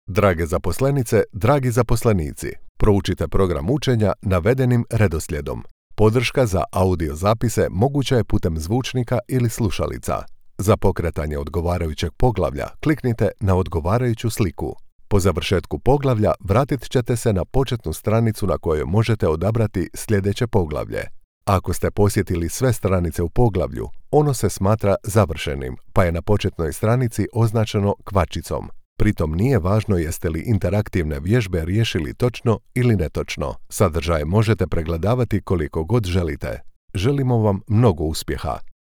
Drage zaposlenice, dragi zaposlenici, proučite program učenja navedenim redoslijedom. Podrška za audio zapise moguća je putem zvučnika ili slušalica. Za pokretanje odgovarajućeg poglavlja kliknite na odgovarajuću sliku. Po završetku poglavlja vratit ćete se na početnu stranicu na kojoj možete odabrati sljedeće poglavlje. Ako ste posjetili sve stranice u poglavlju, ono se smatra završenim, pa je na početnoj stranici označeno kvačicom. Pritom nije važno jeste li interaktivne vježbe riješili točno ili netočno. Sadržaj možete pregledavati koliko god želite. Želimo vam mnogo uspjeha.